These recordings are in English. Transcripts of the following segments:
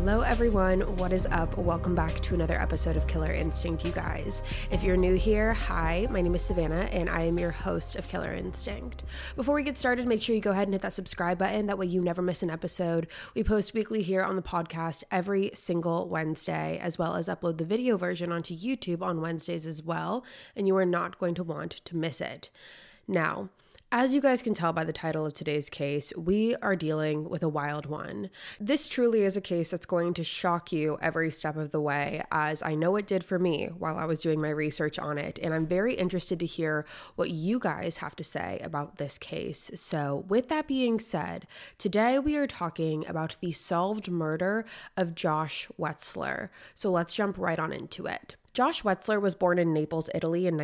Hello everyone, what is up? Welcome back to another episode of Killer Instinct, you guys. If you're new here, hi, my name is Savannah and I am your host of Killer Instinct. Before we get started, make sure you go ahead and hit that subscribe button, that way you never miss an episode. We post weekly here on the podcast every single Wednesday, as well as upload the video version onto YouTube on Wednesdays as well, and you are not going to want to miss it. Now, as you guys can tell by the title of today's case, we are dealing with a wild one. This truly is a case that's going to shock you every step of the way, as I know it did for me while I was doing my research on it, and I'm very interested to hear what you guys have to say about this case. So with that being said, today we are talking about the solved murder of Josh Wetzler. So let's jump right on into it. Josh Wetzler was born in Naples, Italy in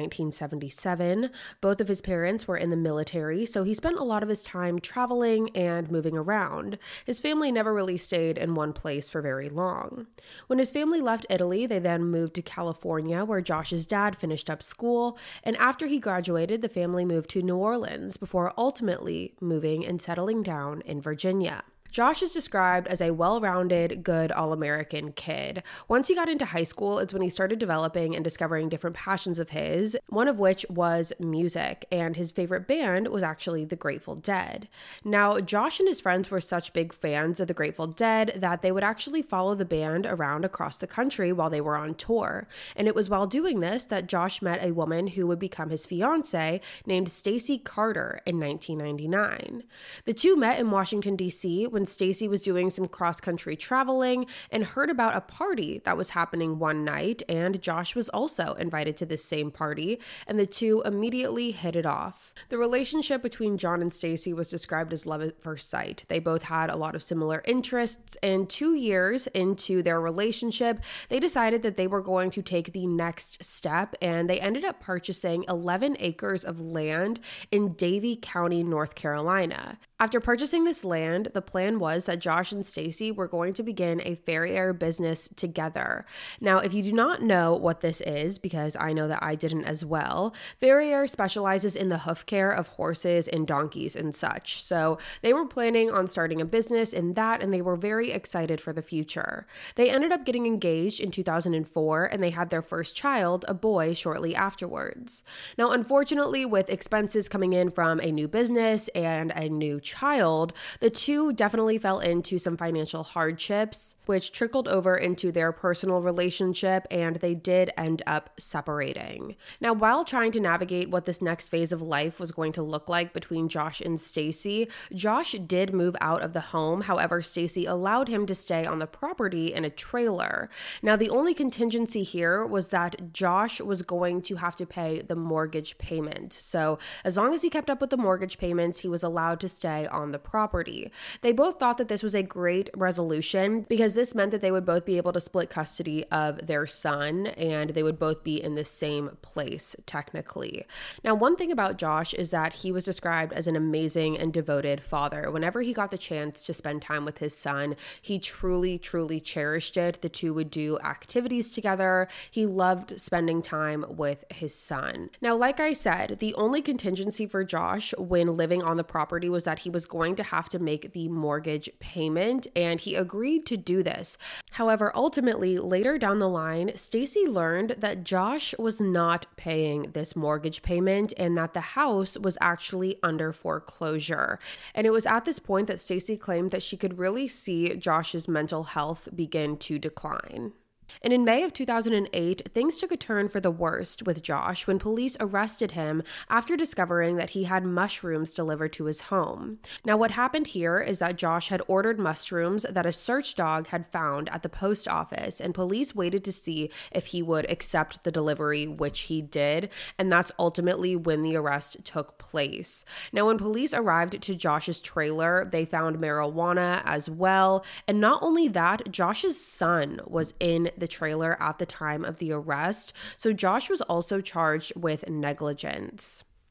1977. Both of his parents were in the military, so he spent a lot of his time traveling and moving around. His family never really stayed in one place for very long. When his family left Italy, they then moved to California, where Josh's dad finished up school, and after he graduated, the family moved to New Orleans before ultimately moving and settling down in Virginia. Josh is described as a well-rounded, good, all-American kid. Once he got into high school, it's when he started developing and discovering different passions of his, one of which was music, and his favorite band was actually the Grateful Dead. Now, Josh and his friends were such big fans of the Grateful Dead that they would actually follow the band around across the country while they were on tour. And it was while doing this that Josh met a woman who would become his fiancée named Stacy Carter in 1999. The two met in Washington, D.C., when Stacy was doing some cross-country traveling and heard about a party that was happening one night, and Josh was also invited to this same party, and the two immediately hit it off. The relationship between John and Stacy was described as love at first sight. They both had a lot of similar interests, and 2 years into their relationship, they decided that they were going to take the next step, and they ended up purchasing 11 acres of land in Davie County, North Carolina. After purchasing this land, the plan was that Josh and Stacy were going to begin a farrier business together. Now, if you do not know what this is, because I know that I didn't as well, farrier specializes in the hoof care of horses and donkeys and such. So they were planning on starting a business in that, and they were very excited for the future. They ended up getting engaged in 2004, and they had their first child, a boy, shortly afterwards. Now, unfortunately, with expenses coming in from a new business and a new child, the two definitely fell into some financial hardships, which trickled over into their personal relationship, and they did end up separating. Now, while trying to navigate what this next phase of life was going to look like between Josh and Stacy, Josh did move out of the home. However, Stacy allowed him to stay on the property in a trailer. Now, the only contingency here was that Josh was going to have to pay the mortgage payment. So as long as he kept up with the mortgage payments, he was allowed to stay on the property. They both thought that this was a great resolution because this meant that they would both be able to split custody of their son, and they would both be in the same place, technically. Now, one thing about Josh is that he was described as an amazing and devoted father. Whenever he got the chance to spend time with his son, he truly, truly cherished it. The two would do activities together. He loved spending time with his son. Now, like I said, the only contingency for Josh when living on the property was that he was going to have to make the mortgage payment, and he agreed to do this. However, ultimately, later down the line, Stacy learned that Josh was not paying this mortgage payment and that the house was actually under foreclosure. And it was at this point that Stacy claimed that she could really see Josh's mental health begin to decline. And in May of 2008, things took a turn for the worst with Josh when police arrested him after discovering that he had mushrooms delivered to his home. Now, what happened here is that Josh had ordered mushrooms that a search dog had found at the post office, and police waited to see if he would accept the delivery, which he did, and that's ultimately when the arrest took place. Now, when police arrived to Josh's trailer, they found marijuana as well, and not only that, Josh's son was in the trailer at the time of the arrest, so Josh was also charged with negligence.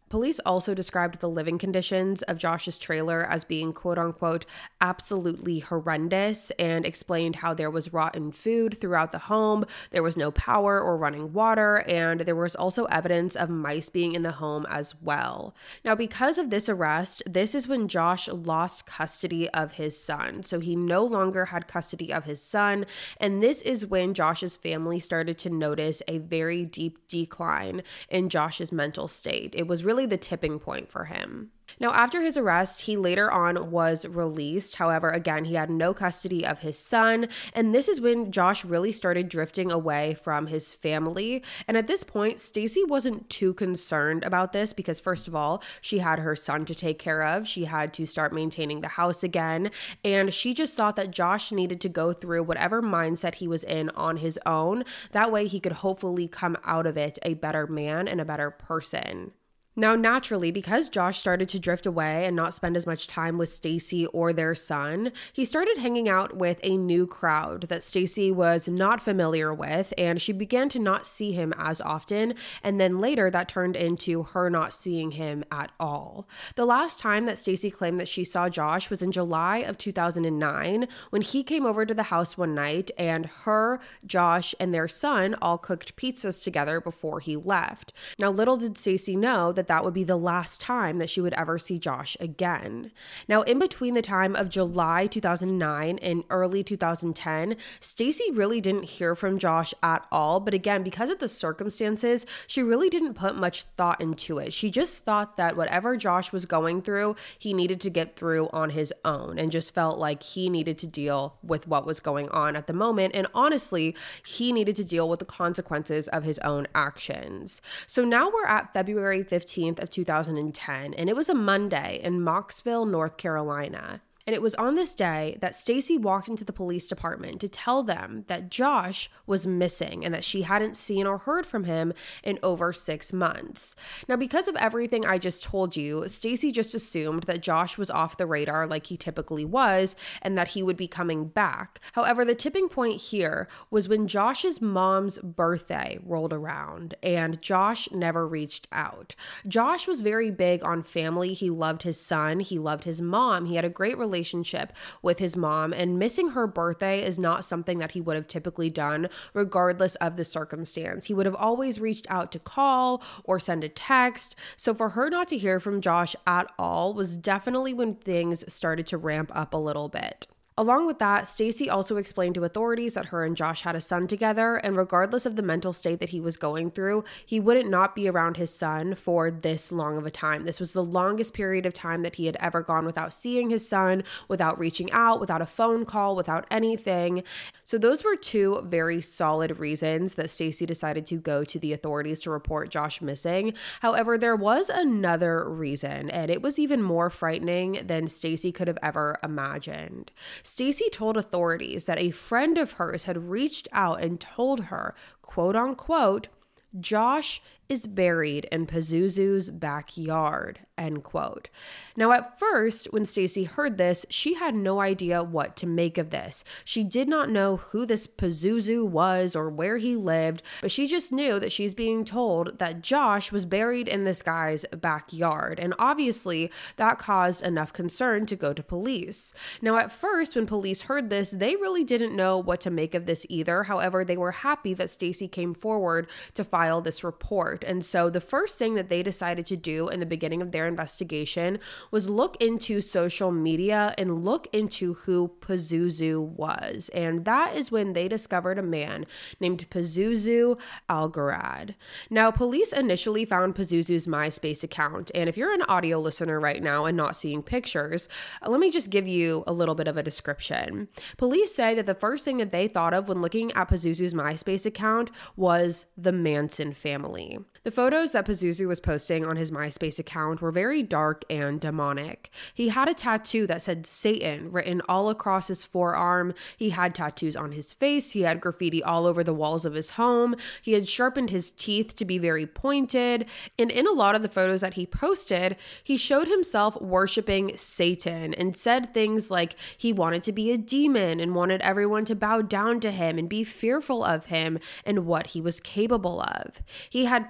Police also described the living conditions of Josh's trailer as being quote unquote absolutely horrendous, and explained how there was rotten food throughout the home, there was no power or running water, and there was also evidence of mice being in the home as well. Now, because of this arrest, this is when Josh lost custody of his son. So he no longer had custody of his son, and this is when Josh's family started to notice a very deep decline in Josh's mental state. It was really the tipping point for him. Now, after his arrest, he later on was released. However, again, he had no custody of his son. And this is when Josh really started drifting away from his family. And at this point, Stacy wasn't too concerned about this because, first of all, she had her son to take care of. She had to start maintaining the house again. And she just thought that Josh needed to go through whatever mindset he was in on his own. That way he could hopefully come out of it a better man and a better person. Now, naturally, because Josh started to drift away and not spend as much time with Stacy or their son, he started hanging out with a new crowd that Stacy was not familiar with, and she began to not see him as often, and then later that turned into her not seeing him at all. The last time that Stacy claimed that she saw Josh was in July of 2009, when he came over to the house one night, and her, Josh, and their son all cooked pizzas together before he left. Now, little did Stacy know that would be the last time that she would ever see Josh again. Now, in between the time of July 2009 and early 2010, Stacy really didn't hear from Josh at all. But again, because of the circumstances, she really didn't put much thought into it. She just thought that whatever Josh was going through, he needed to get through on his own, and just felt like he needed to deal with what was going on at the moment. And honestly, he needed to deal with the consequences of his own actions. So now we're at February 15th of 2010, and it was a Monday in Mocksville, North Carolina. And it was on this day that Stacy walked into the police department to tell them that Josh was missing and that she hadn't seen or heard from him in over 6 months. Now, because of everything I just told you, Stacy just assumed that Josh was off the radar like he typically was and that he would be coming back. However, the tipping point here was when Josh's mom's birthday rolled around and Josh never reached out. Josh was very big on family. He loved his son. He loved his mom. He had a great relationship with his mom, and missing her birthday is not something that he would have typically done regardless of the circumstance. He would have always reached out to call or send a text. So for her not to hear from Josh at all was definitely when things started to ramp up a little bit. Along with that, Stacy also explained to authorities that her and Josh had a son together, and regardless of the mental state that he was going through, he wouldn't not be around his son for this long of a time. This was the longest period of time that he had ever gone without seeing his son, without reaching out, without a phone call, without anything. So those were two very solid reasons that Stacy decided to go to the authorities to report Josh missing. However, there was another reason, and it was even more frightening than Stacy could have ever imagined. Stacy told authorities that a friend of hers had reached out and told her, quote unquote, Josh is buried in Pazuzu's backyard, end quote. Now, at first, when Stacy heard this, she had no idea what to make of this. She did not know who this Pazuzu was or where he lived, but she just knew that she's being told that Josh was buried in this guy's backyard. And obviously, that caused enough concern to go to police. Now, at first, when police heard this, they really didn't know what to make of this either. However, they were happy that Stacy came forward to file this report. And so the first thing that they decided to do in the beginning of their investigation was look into social media and look into who Pazuzu was. And that is when they discovered a man named Pazuzu Algarad. Now, police initially found Pazuzu's MySpace account. And if you're an audio listener right now and not seeing pictures, let me just give you a little bit of a description. Police say that the first thing that they thought of when looking at Pazuzu's MySpace account was the Manson family. The photos that Pazuzu was posting on his MySpace account were very dark and demonic. He had a tattoo that said Satan written all across his forearm. He had tattoos on his face. He had graffiti all over the walls of his home. He had sharpened his teeth to be very pointed. And in a lot of the photos that he posted, he showed himself worshiping Satan and said things like he wanted to be a demon and wanted everyone to bow down to him and be fearful of him and what he was capable of. He had pictures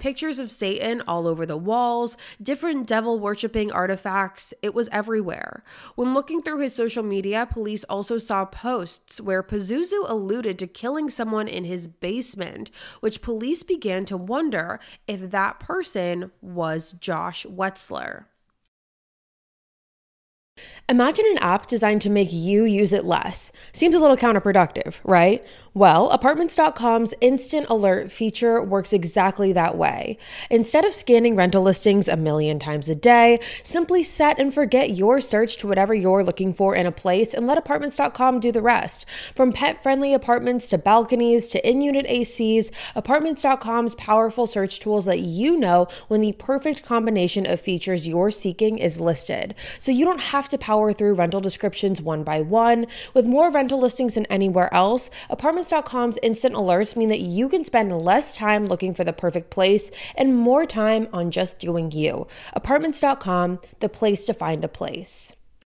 pictures of Satan all over the walls, different devil-worshipping artifacts. It was everywhere. When looking through his social media, police also saw posts where Pazuzu alluded to killing someone in his basement, which police began to wonder if that person was Josh Wetzler. Imagine an app designed to make you use it less. Seems a little counterproductive, right? Well, Apartments.com's Instant Alert feature works exactly that way. Instead of scanning rental listings a million times a day, simply set and forget your search to whatever you're looking for in a place and let Apartments.com do the rest. From pet-friendly apartments to balconies to in-unit ACs, Apartments.com's powerful search tools let you know when the perfect combination of features you're seeking is listed. So you don't have to power through rental descriptions one by one. With more rental listings than anywhere else, Apartments.com's instant alerts mean that you can spend less time looking for the perfect place and more time on just doing you. Apartments.com, the place to find a place.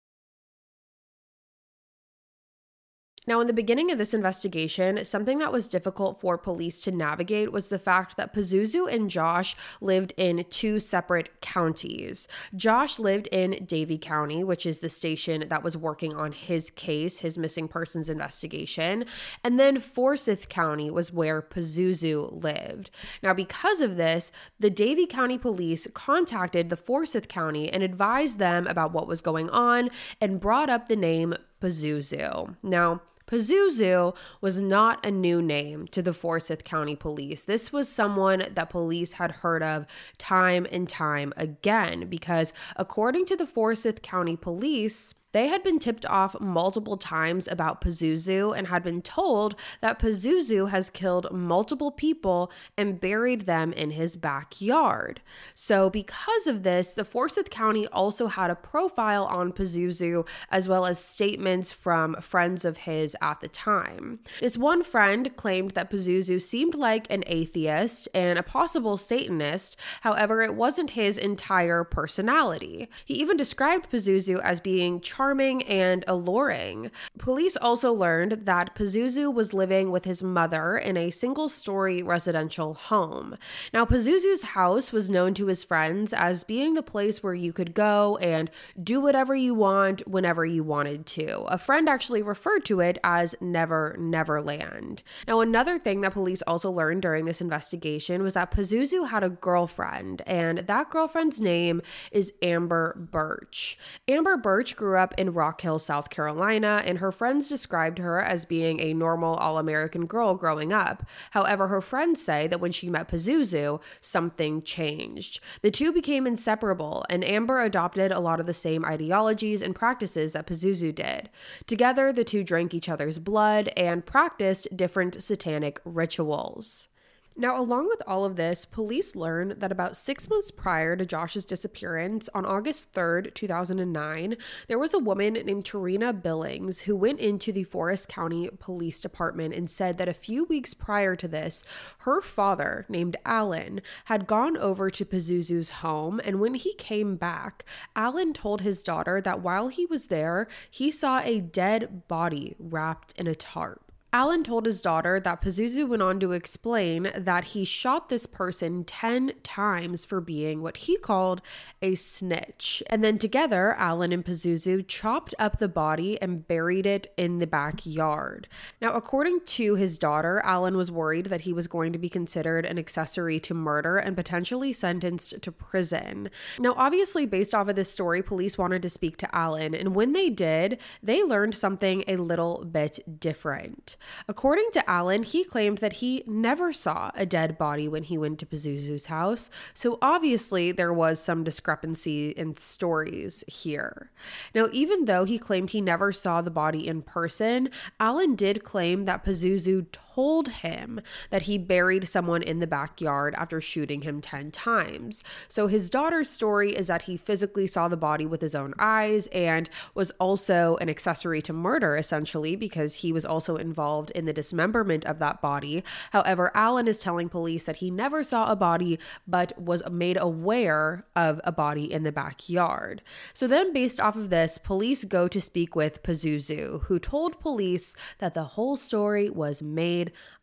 Now, in the beginning of this investigation, something that was difficult for police to navigate was the fact that Pazuzu and Josh lived in two separate counties. Josh lived in Davie County, which is the station that was working on his case, his missing persons investigation, and then Forsyth County was where Pazuzu lived. Now, because of this, the Davie County police contacted the Forsyth County and advised them about what was going on and brought up the name Pazuzu. Now, Pazuzu was not a new name to the Forsyth County Police. This was someone that police had heard of time and time again because, according to the Forsyth County Police, they had been tipped off multiple times about Pazuzu and had been told that Pazuzu has killed multiple people and buried them in his backyard. So because of this, the Forsyth County also had a profile on Pazuzu as well as statements from friends of his at the time. This one friend claimed that Pazuzu seemed like an atheist and a possible Satanist. However, it wasn't his entire personality. He even described Pazuzu as being charming and alluring. Police also learned that Pazuzu was living with his mother in a single-story residential home. Now, Pazuzu's house was known to his friends as being the place where you could go and do whatever you want whenever you wanted to. A friend actually referred to it as Never Neverland. Now, another thing that police also learned during this investigation was that Pazuzu had a girlfriend, and that girlfriend's name is Amber Birch. Amber Birch grew up in Rock Hill, South Carolina, and her friends described her as being a normal all-American girl growing up. However, her friends say that when she met Pazuzu, something changed. The two became inseparable, and Amber adopted a lot of the same ideologies and practices that Pazuzu did. Together, the two drank each other's blood and practiced different satanic rituals. Now, along with all of this, police learned that about 6 months prior to Josh's disappearance, on August 3rd, 2009, there was a woman named Tarina Billings who went into the Forsyth County Police Department and said that a few weeks prior to this, her father, named Alan, had gone over to Pazuzu's home, and when he came back, Alan told his daughter that while he was there, he saw a dead body wrapped in a tarp. Alan told his daughter that Pazuzu went on to explain that he shot this person 10 times for being what he called a snitch. And then together, Alan and Pazuzu chopped up the body and buried it in the backyard. Now, according to his daughter, Alan was worried that he was going to be considered an accessory to murder and potentially sentenced to prison. Now, obviously, based off of this story, police wanted to speak to Alan, and when they did, they learned something a little bit different. According to Alan, he claimed that he never saw a dead body when he went to Pazuzu's house, so obviously there was some discrepancy in stories here. Now, even though he claimed he never saw the body in person, Alan did claim that Pazuzu told him that he buried someone in the backyard after shooting him 10 times. So his daughter's story is that he physically saw the body with his own eyes and was also an accessory to murder, essentially, because he was also involved in the dismemberment of that body. However, Alan is telling police that he never saw a body, but was made aware of a body in the backyard. So then, based off of this, police go to speak with Pazuzu, who told police that the whole story was made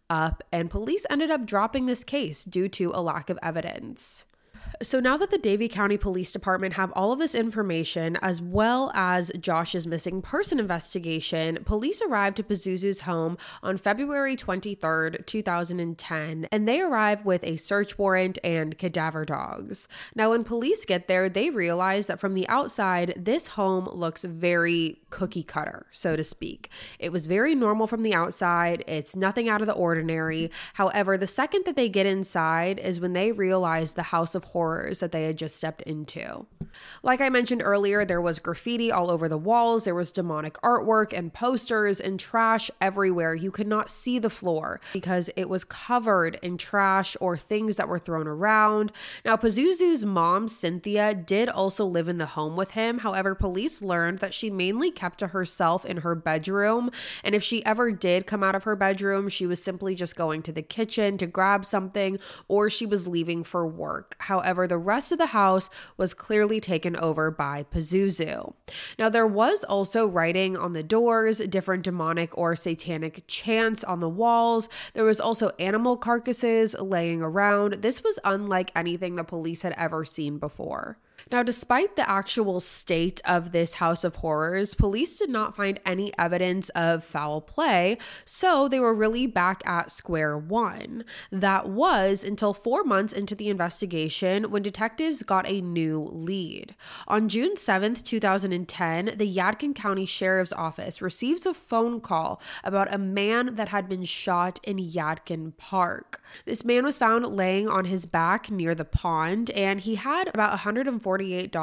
up, and police ended up dropping this case due to a lack of evidence. So now that the Davie County Police Department have all of this information, as well as Josh's missing person investigation, police arrived to Pazuzu's home on February 23rd, 2010, and they arrive with a search warrant and cadaver dogs. Now, when police get there, they realize that from the outside, this home looks very cookie cutter, so to speak. It was very normal from the outside. It's nothing out of the ordinary. However, the second that they get inside is when they realize the house of horrors that they had just stepped into. Like I mentioned earlier, there was graffiti all over the walls, there was demonic artwork and posters and trash everywhere. You could not see the floor because it was covered in trash or things that were thrown around. Now, Pazuzu's mom, Cynthia, did also live in the home with him. However, police learned that she mainly kept to herself in her bedroom, and if she ever did come out of her bedroom, she was simply just going to the kitchen to grab something, or she was leaving for work. However, the rest of the house was clearly taken over by Pazuzu. Now, there was also writing on the doors, different demonic or satanic chants on the walls. There was also animal carcasses laying around. This was unlike anything the police had ever seen before. Now, despite the actual state of this house of horrors, police did not find any evidence of foul play, so they were really back at square one. That was until 4 months into the investigation when detectives got a new lead. On June 7th, 2010, the Yadkin County Sheriff's Office receives a phone call about a man that had been shot in Yadkin Park. This man was found laying on his back near the pond, and he had about $148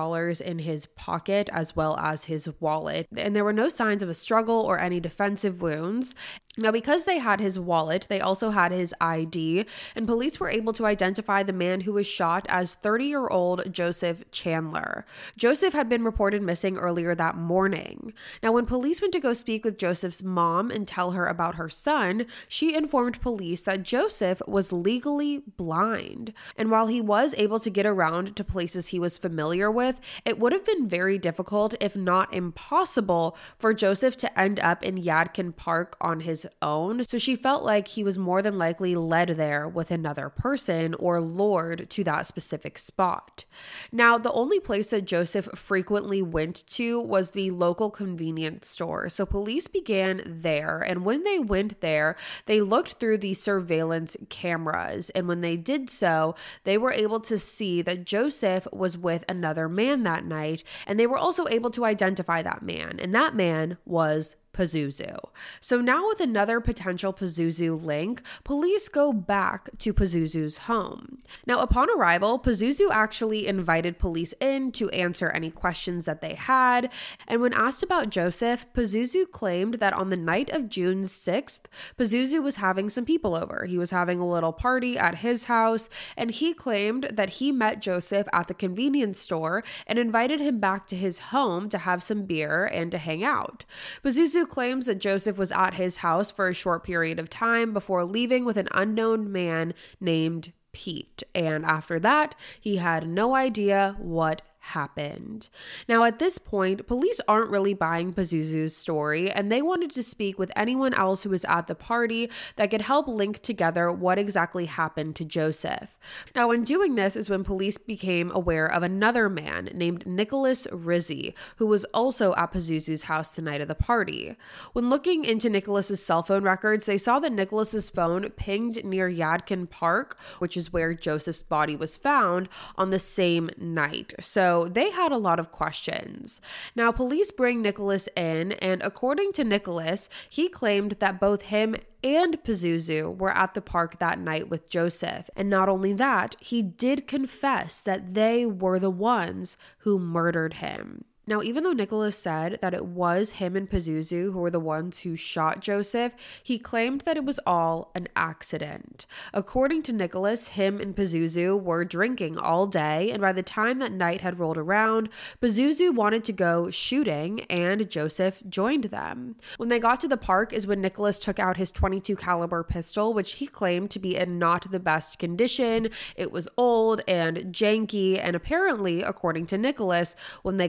in his pocket as well as his wallet, and there were no signs of a struggle or any defensive wounds. Now, because they had his wallet, they also had his ID, and police were able to identify the man who was shot as 30-year-old Joseph Chandler. Joseph had been reported missing earlier that morning. Now, when police went to go speak with Joseph's mom and tell her about her son, she informed police that Joseph was legally blind. And while he was able to get around to places he was familiar with, it would have been very difficult, if not impossible, for Joseph to end up in Yadkin Park on his own. So she felt like he was more than likely led there with another person or lured to that specific spot. Now, the only place that Joseph frequently went to was the local convenience store. So police began there, and when they went there, they looked through the surveillance cameras, and when they did so, they were able to see that Joseph was with another man that night, and they were also able to identify that man, and that man was Pazuzu. So now with another potential Pazuzu link, police go back to Pazuzu's home. Now, upon arrival, Pazuzu actually invited police in to answer any questions that they had, and when asked about Joseph, Pazuzu claimed that on the night of June 6th, Pazuzu was having some people over. He was having a little party at his house, and he claimed that he met Joseph at the convenience store and invited him back to his home to have some beer and to hang out. Pazuzu claims that Joseph was at his house for a short period of time before leaving with an unknown man named Pete, and after that, he had no idea what happened. Now, at this point, police aren't really buying Pazuzu's story, and they wanted to speak with anyone else who was at the party that could help link together what exactly happened to Joseph. Now, in doing this is when police became aware of another man named Nicholas Rizzi, who was also at Pazuzu's house the night of the party. When looking into Nicholas's cell phone records, they saw that Nicholas's phone pinged near Yadkin Park, which is where Joseph's body was found, on the same night. So they had a lot of questions. Now, police bring Nicholas in, and according to Nicholas, he claimed that both him and Pazuzu were at the park that night with Joseph. And not only that, he did confess that they were the ones who murdered him. Now, even though Nicholas said that it was him and Pazuzu who were the ones who shot Joseph, he claimed that it was all an accident. According to Nicholas, him and Pazuzu were drinking all day, and by the time that night had rolled around, Pazuzu wanted to go shooting, and Joseph joined them. When they got to the park is when Nicholas took out his .22 caliber pistol, which he claimed to be in not the best condition. It was old and janky, and apparently, according to Nicholas, when they got to the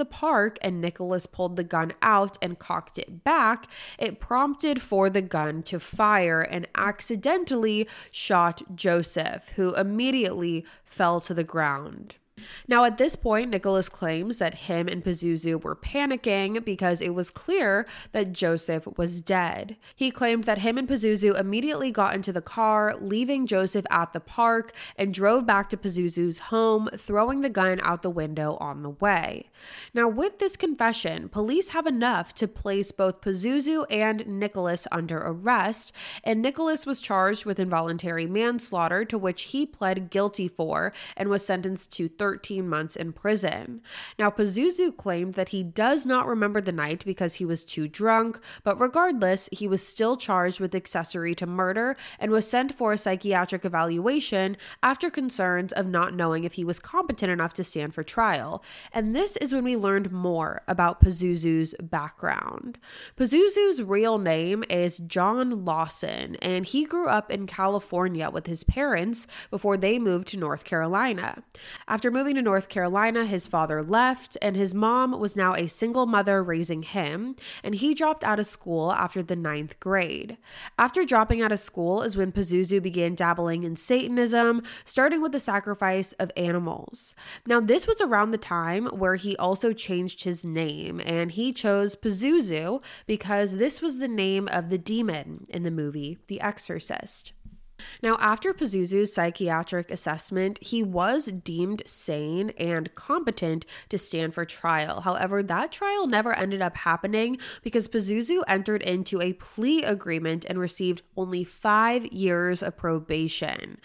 park and Nicholas pulled the gun out and cocked it back, it prompted for the gun to fire and accidentally shot Joseph, who immediately fell to the ground. Now, at this point, Nicholas claims that him and Pazuzu were panicking because it was clear that Joseph was dead. He claimed that him and Pazuzu immediately got into the car, leaving Joseph at the park, and drove back to Pazuzu's home, throwing the gun out the window on the way. Now, with this confession, police have enough to place both Pazuzu and Nicholas under arrest, and Nicholas was charged with involuntary manslaughter, to which he pled guilty for and was sentenced to 13 months in prison. Now, Pazuzu claimed that he does not remember the night because he was too drunk, but regardless, he was still charged with accessory to murder and was sent for a psychiatric evaluation after concerns of not knowing if he was competent enough to stand for trial. And this is when we learned more about Pazuzu's background. Pazuzu's real name is John Lawson, and he grew up in California with his parents before they moved to North Carolina. After moving to North Carolina, his father left, and his mom was now a single mother raising him, and he dropped out of school after the 9th grade. After dropping out of school is when Pazuzu began dabbling in Satanism, starting with the sacrifice of animals. Now, this was around the time where he also changed his name, and he chose Pazuzu because this was the name of the demon in the movie The Exorcist. Now, after Pazuzu's psychiatric assessment, he was deemed sane and competent to stand for trial. However, that trial never ended up happening because Pazuzu entered into a plea agreement and received only 5 years of probation.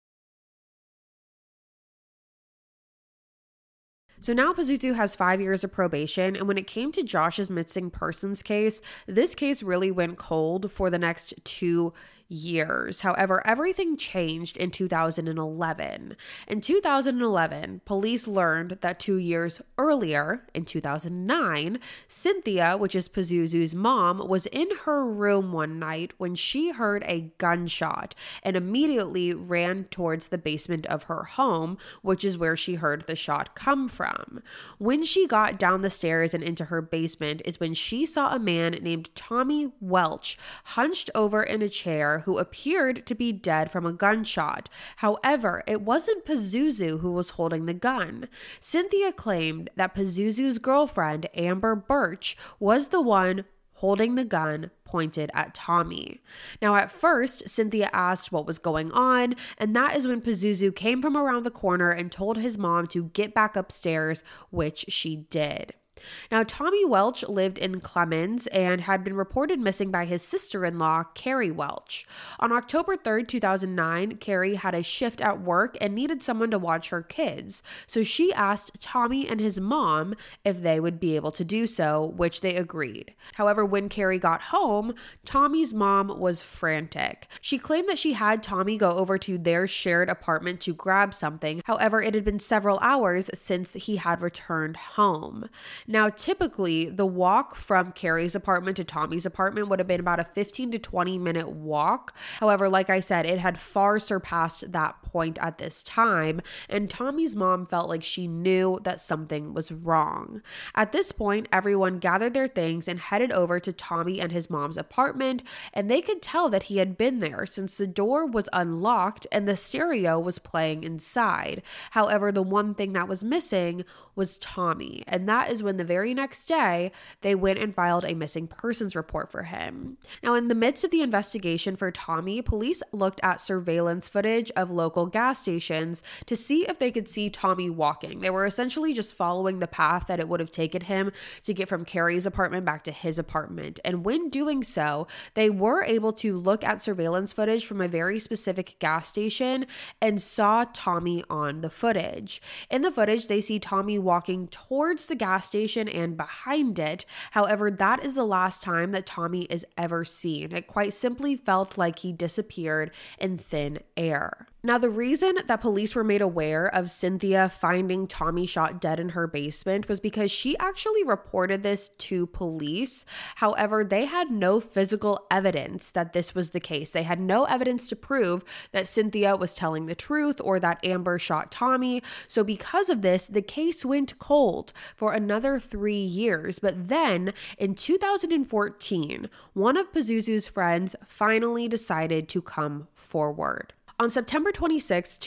So now Pazuzu has 5 years of probation, and when it came to Josh's missing persons case, this case really went cold for the next 2 years. However, everything changed in 2011. In 2011, police learned that 2 years earlier, in 2009, Cynthia, which is Pazuzu's mom, was in her room one night when she heard a gunshot and immediately ran towards the basement of her home, which is where she heard the shot come from. When she got down the stairs and into her basement is when she saw a man named Tommy Welch hunched over in a chair who appeared to be dead from a gunshot. However, it wasn't Pazuzu who was holding the gun. Cynthia claimed that Pazuzu's girlfriend, Amber Birch, was the one holding the gun pointed at Tommy. Now, at first, Cynthia asked what was going on, and that is when Pazuzu came from around the corner and told his mom to get back upstairs, which she did. Now, Tommy Welch lived in Clemens and had been reported missing by his sister-in-law, Carrie Welch. On October 3rd, 2009, Carrie had a shift at work and needed someone to watch her kids, so she asked Tommy and his mom if they would be able to do so, which they agreed. However, when Carrie got home, Tommy's mom was frantic. She claimed that she had Tommy go over to their shared apartment to grab something. However, it had been several hours since he had returned home. Now, typically, the walk from Carrie's apartment to Tommy's apartment would have been about a 15 to 20 minute walk. However, like I said, it had far surpassed that point at this time, and Tommy's mom felt like she knew that something was wrong. At this point, everyone gathered their things and headed over to Tommy and his mom's apartment, and they could tell that he had been there since the door was unlocked and the stereo was playing inside. However, the one thing that was missing was Tommy, and that is when the very next day, they went and filed a missing persons report for him. Now, in the midst of the investigation for Tommy, police looked at surveillance footage of local gas stations to see if they could see Tommy walking. They were essentially just following the path that it would have taken him to get from Carrie's apartment back to his apartment. And when doing so, they were able to look at surveillance footage from a very specific gas station and saw Tommy on the footage. In the footage, they see Tommy walking towards the gas station and behind it. However, that is the last time that Tommy is ever seen. It quite simply felt like he disappeared in thin air. Now, the reason that police were made aware of Cynthia finding Tommy shot dead in her basement was because she actually reported this to police. However, they had no physical evidence that this was the case. They had no evidence to prove that Cynthia was telling the truth or that Amber shot Tommy. So because of this, the case went cold for another 3 years. But then in 2014, one of Pazuzu's friends finally decided to come forward. On September 26,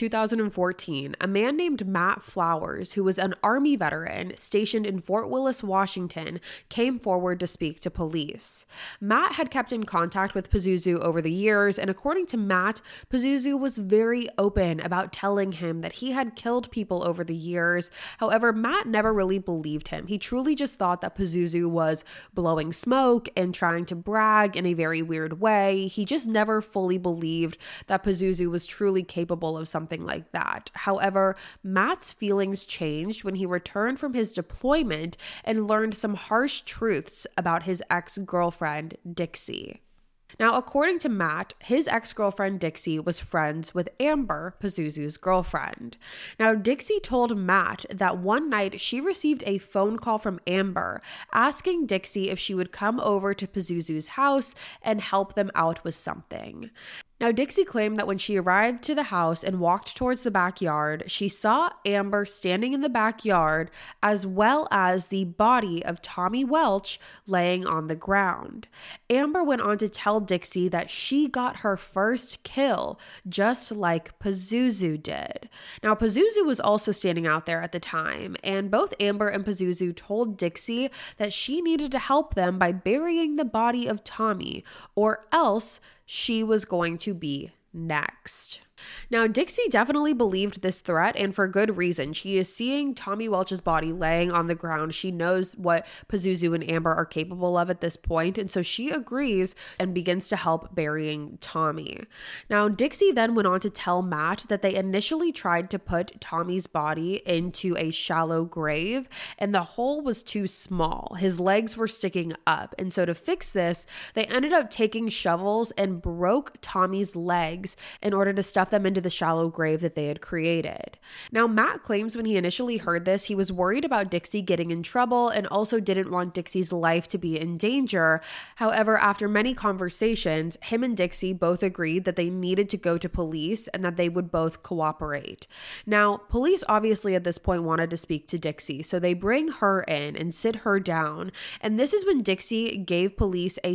2014, a man named Matt Flowers, who was an Army veteran stationed in Fort Willis, Washington, came forward to speak to police. Matt had kept in contact with Pazuzu over the years, and according to Matt, Pazuzu was very open about telling him that he had killed people over the years. However, Matt never really believed him. He truly just thought that Pazuzu was blowing smoke and trying to brag in a very weird way. He just never fully believed that Pazuzu was truly capable of something like that. However, Matt's feelings changed when he returned from his deployment and learned some harsh truths about his ex-girlfriend, Dixie. Now, according to Matt, his ex-girlfriend Dixie was friends with Amber, Pazuzu's girlfriend. Now, Dixie told Matt that one night she received a phone call from Amber asking Dixie if she would come over to Pazuzu's house and help them out with something. Now, Dixie claimed that when she arrived to the house and walked towards the backyard, she saw Amber standing in the backyard as well as the body of Tommy Welch laying on the ground. Amber went on to tell Dixie that she got her first kill just like Pazuzu did. Now, Pazuzu was also standing out there at the time, and both Amber and Pazuzu told Dixie that she needed to help them by burying the body of Tommy, or else she was going to be next. Now, Dixie definitely believed this threat, and for good reason. She is seeing Tommy Welch's body laying on the ground. She knows what Pazuzu and Amber are capable of at this point, and so she agrees and begins to help burying Tommy. Now, Dixie then went on to tell Matt that they initially tried to put Tommy's body into a shallow grave, and the hole was too small. His legs were sticking up, and so to fix this, they ended up taking shovels and broke Tommy's legs in order to stuff them into the shallow grave that they had created. Now, Matt claims when he initially heard this, he was worried about Dixie getting in trouble and also didn't want Dixie's life to be in danger. However, after many conversations, him and Dixie both agreed that they needed to go to police and that they would both cooperate. Now, police obviously at this point wanted to speak to Dixie, so they bring her in and sit her down. And this is when Dixie gave police a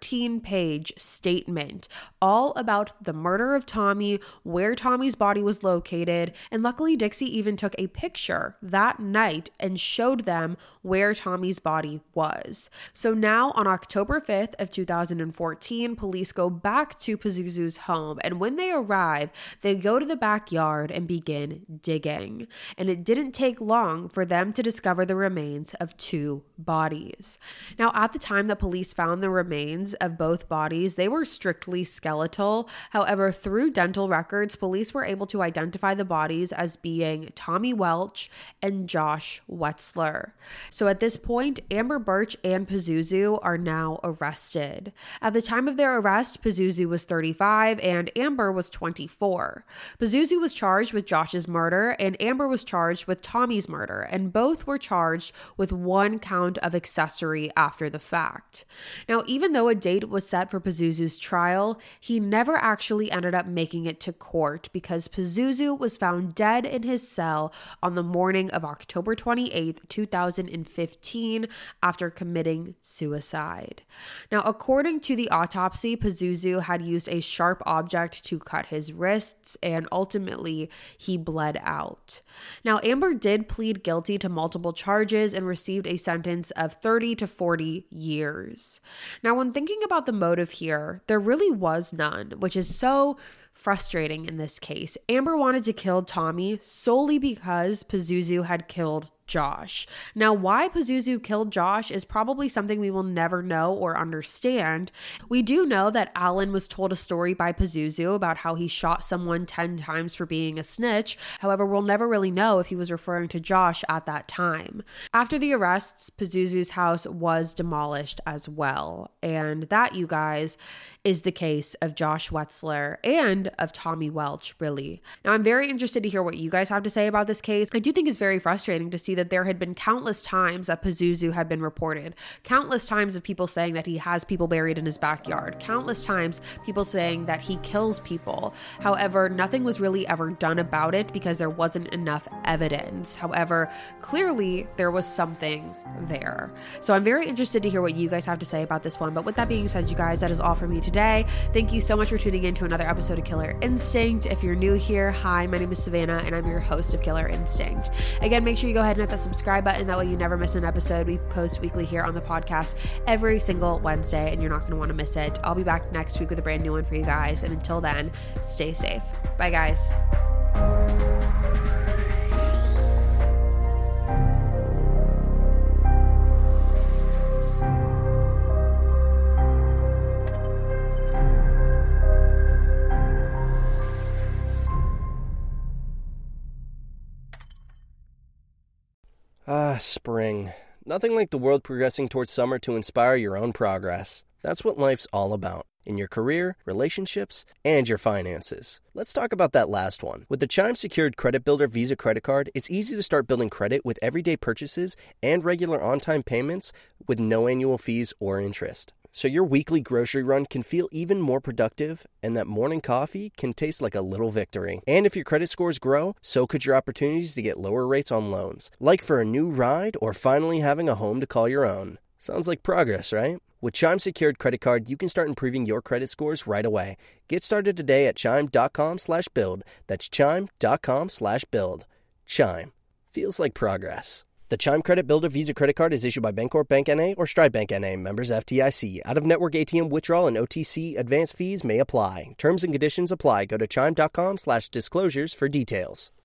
13-page statement all about the murder of Tommy, where Tommy's body was located, and luckily Dixie even took a picture that night and showed them where Tommy's body was. So now on October 5th of 2014, police go back to Pazuzu's home, and when they arrive, they go to the backyard and begin digging. And it didn't take long for them to discover the remains of 2 bodies. Now, at the time that police found the remains of both bodies, they were strictly skeletal. However, through dental records, police were able to identify the bodies as being Tommy Welch and Josh Wetzler. So at this point, Amber Birch and Pazuzu are now arrested. At the time of their arrest, Pazuzu was 35 and Amber was 24. Pazuzu was charged with Josh's murder and Amber was charged with Tommy's murder, and both were charged with 1 count of accessory after the fact. Now, even though a date was set for Pazuzu's trial, he never actually ended up making it to court because Pazuzu was found dead in his cell on the morning of October 28th, 2015 after committing suicide. Now, according to the autopsy, Pazuzu had used a sharp object to cut his wrists and ultimately he bled out. Now, Amber did plead guilty to multiple charges and received a sentence of 30 to 40 years. Now, when thinking about the motive here, there really was none, which is so frustrating in this case. Amber wanted to kill Tommy solely because Pazuzu had killed Josh. Now, why Pazuzu killed Josh is probably something we will never know or understand. We do know that Alan was told a story by Pazuzu about how he shot someone 10 times for being a snitch. However, we'll never really know if he was referring to Josh at that time. After the arrests, Pazuzu's house was demolished as well. And that, you guys, is the case of Josh Wetzler and of Tommy Welch, really. Now, I'm very interested to hear what you guys have to say about this case. I do think it's very frustrating to see that there had been countless times that Pazuzu had been reported, countless times of people saying that he has people buried in his backyard, countless times people saying that he kills people. However, nothing was really ever done about it because there wasn't enough evidence. However, clearly there was something there. So I'm very interested to hear what you guys have to say about this one. But with that being said, you guys, that is all for me today. Thank you so much for tuning in to another episode of Killer Instinct. If you're new here, hi, my name is Savannah and I'm your host of Killer Instinct. Again, make sure you go ahead and hit that subscribe button. That way you never miss an episode. We post weekly here on the podcast every single Wednesday and you're not going to want to miss it. I'll be back next week with a brand new one for you guys. And until then, stay safe. Bye, guys. Spring. Nothing like the world progressing towards summer to inspire your own progress. That's what life's all about. In your career, relationships, and your finances. Let's talk about that last one. With the Chime Secured Credit Builder Visa Credit Card, it's easy to start building credit with everyday purchases and regular on-time payments with no annual fees or interest. So your weekly grocery run can feel even more productive, and that morning coffee can taste like a little victory. And if your credit scores grow, so could your opportunities to get lower rates on loans. Like for a new ride or finally having a home to call your own. Sounds like progress, right? With Chime Secured Credit Card, you can start improving your credit scores right away. Get started today at chime.com/build. That's chime.com/build. Chime. Feels like progress. The Chime Credit Builder Visa Credit Card is issued by Bancorp Bank N.A. or Stride Bank N.A., members FDIC. Out-of-network ATM withdrawal and OTC advance fees may apply. Terms and conditions apply. Go to chime.com/disclosures for details.